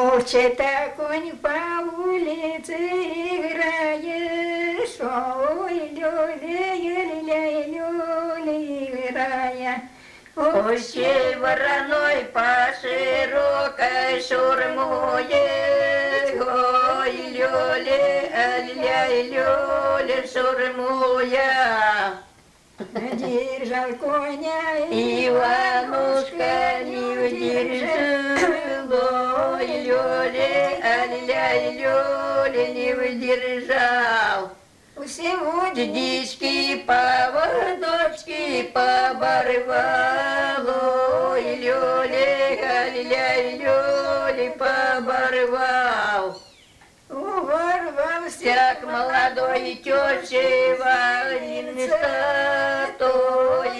Молча конь по улице играет, ой, люли, играя. Ощей вороной по широкой шурмует, ой, люли, шурмуя. Держал коня Иванушка, не выдержал, ой, люли, не выдержал. Сегодня дички, поводочки поборвал, ой, люли, поборвал. Ворвался к молодой тёще валиный сад, ой,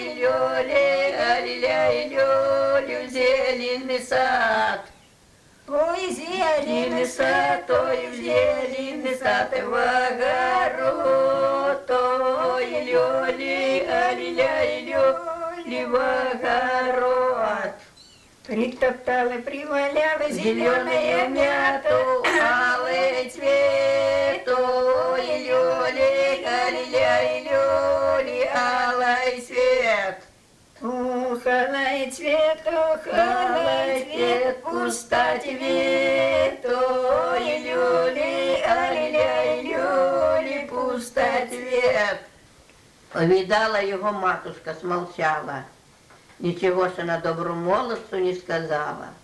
люли, зеленый сад. Ой, зеленый сад, зеленый сад, в огород, ой, люли, в огород. Притоптала, приваляла зеленая мяту, алый цвет, ой, люли, алый цвет. Ох, алый цвет, пуста цвет, ой, люли, пуста цвет. Увидала його матушка, смолчала. Ничего ж на добру молодцу не сказала.